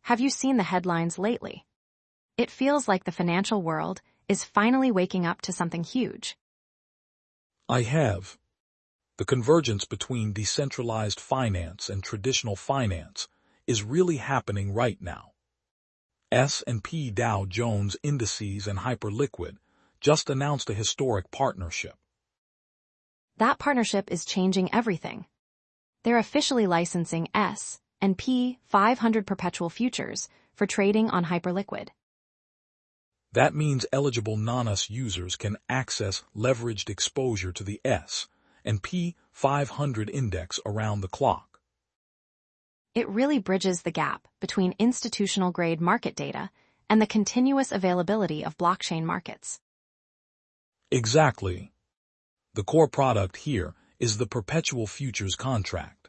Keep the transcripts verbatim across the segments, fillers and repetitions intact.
Have you seen the headlines lately? It feels like the financial world is finally waking up to something huge. I have. The convergence between decentralized finance and traditional finance is really happening right now. S and P Dow Jones Indices and Hyperliquid just announced a historic partnership. That partnership is changing everything. They're officially licensing S and P five hundred perpetual futures for trading on Hyperliquid. That means eligible non-U S users can access leveraged exposure to the S and P five hundred index around the clock. It really bridges the gap between institutional-grade market data and the continuous availability of blockchain markets. Exactly. The core product here is the perpetual futures contract.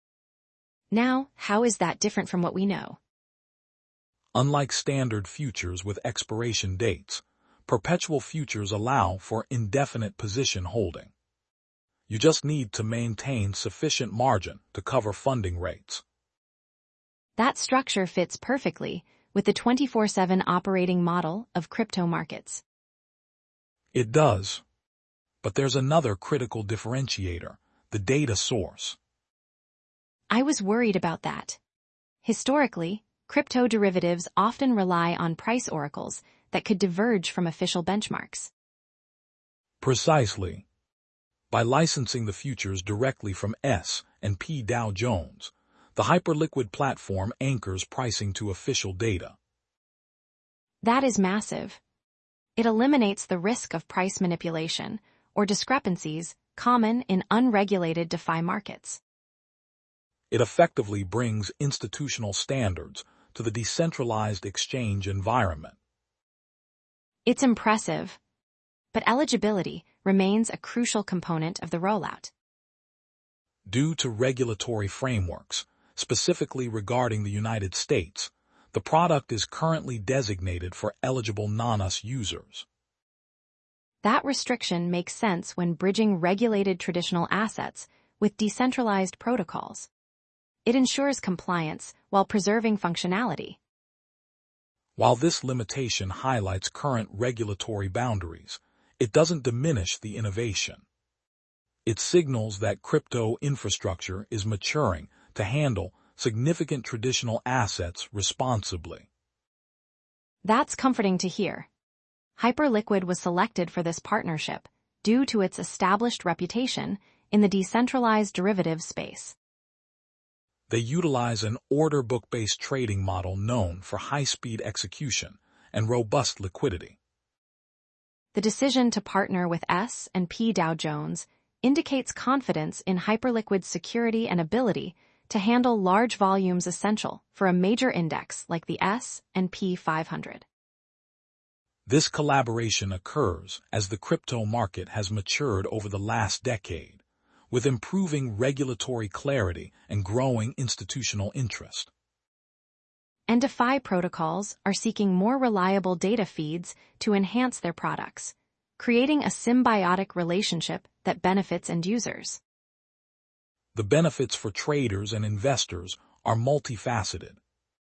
Now, how is that different from what we know? Unlike standard futures with expiration dates, perpetual futures allow for indefinite position holding. You just need to maintain sufficient margin to cover funding rates. That structure fits perfectly with the twenty-four seven operating model of crypto markets. It does. But there's another critical differentiator, the data source. I was worried about that. Historically, crypto derivatives often rely on price oracles that could diverge from official benchmarks. Precisely. By licensing the futures directly from S and P Dow Jones, the Hyperliquid platform anchors pricing to official data. That is massive. It eliminates the risk of price manipulation or discrepancies common in unregulated DeFi markets. It effectively brings institutional standards to the decentralized exchange environment. It's impressive, but eligibility remains a crucial component of the rollout. Due to regulatory frameworks, specifically regarding the United States, the product is currently designated for eligible non-U S users. That restriction makes sense when bridging regulated traditional assets with decentralized protocols. It ensures compliance while preserving functionality. While this limitation highlights current regulatory boundaries, it doesn't diminish the innovation. It signals that crypto infrastructure is maturing to handle significant traditional assets responsibly. That's comforting to hear. Hyperliquid was selected for this partnership due to its established reputation in the decentralized derivatives space. They utilize an order book-based trading model known for high-speed execution and robust liquidity. The decision to partner with S and P Dow Jones indicates confidence in Hyperliquid's security and ability to handle large volumes essential for a major index like the S and P five hundred. This collaboration occurs as the crypto market has matured over the last decade, with improving regulatory clarity and growing institutional interest. And DeFi protocols are seeking more reliable data feeds to enhance their products, creating a symbiotic relationship that benefits end users. The benefits for traders and investors are multifaceted.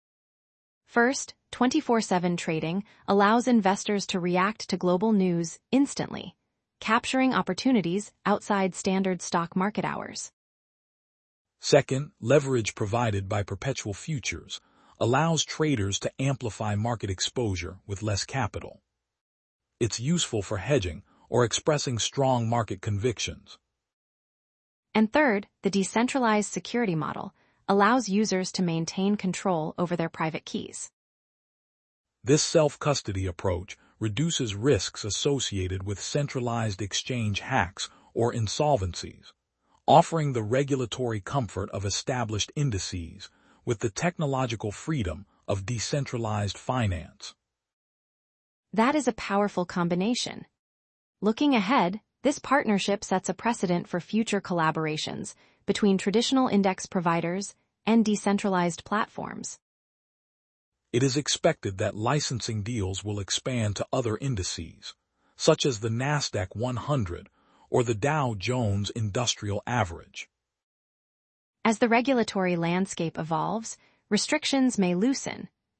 First, twenty-four seven trading allows investors to react to global news instantly, capturing opportunities outside standard stock market hours. Second, leverage provided by perpetual futures allows traders to amplify market exposure with less capital. It's useful for hedging or expressing strong market convictions. And third, the decentralized security model allows users to maintain control over their private keys. This self-custody approach reduces risks associated with centralized exchange hacks or insolvencies, offering the regulatory comfort of established indices with the technological freedom of decentralized finance. That is a powerful combination. Looking ahead, this partnership sets a precedent for future collaborations between traditional index providers and decentralized platforms. It is expected that licensing deals will expand to other indices, such as the NASDAQ one hundred or the Dow Jones Industrial Average. As the regulatory landscape evolves, restrictions may loosen,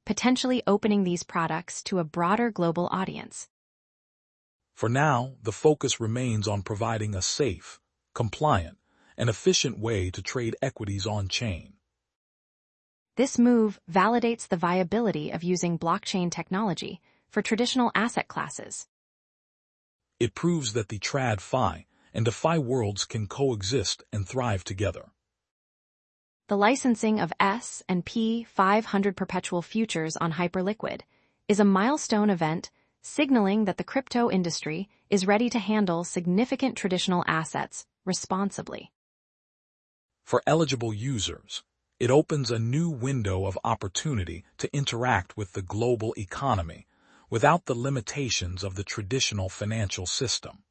potentially opening these products to a broader global audience. For now, the focus remains on providing a safe, compliant, and efficient way to trade equities on-chain. This move validates the viability of using blockchain technology for traditional asset classes. It proves that the TradFi and DeFi worlds can coexist and thrive together. The licensing of S and P five hundred perpetual futures on Hyperliquid is a milestone event signaling that the crypto industry is ready to handle significant traditional assets responsibly. For eligible users, it opens a new window of opportunity to interact with the global economy without the limitations of the traditional financial system.